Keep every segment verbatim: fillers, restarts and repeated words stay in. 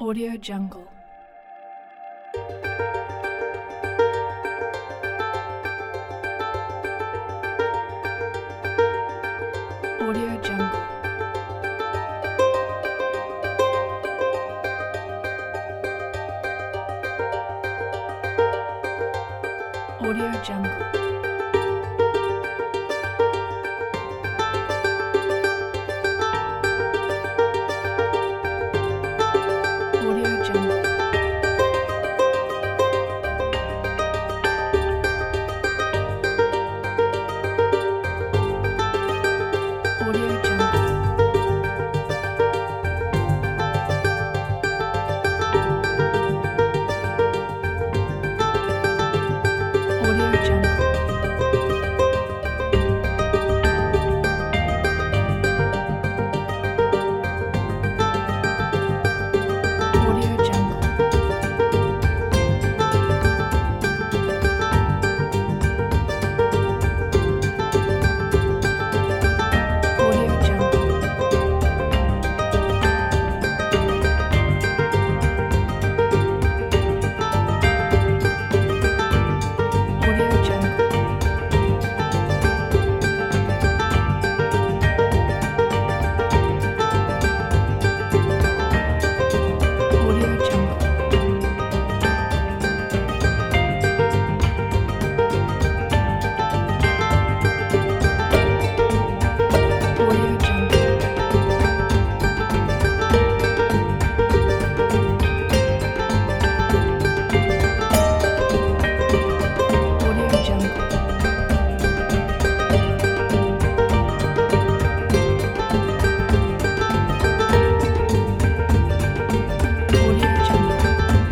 Audio Jungle. Audio Jungle. Audio Jungle. Audio Jungle. Audio Jungle. Audio Jungle. Audio Jungle. Audio Jungle. Audio Jungle. Audio Jungle. Audio Jungle. Audio Jungle. Audio Jungle.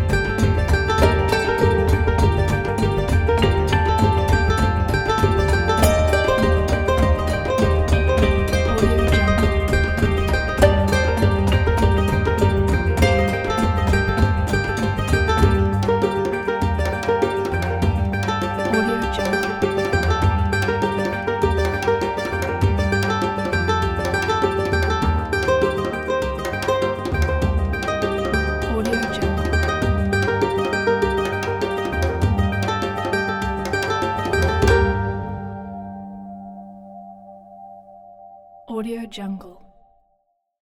Audio Jungle. Audio Jungle. Audio Jungle. Audio Jungle.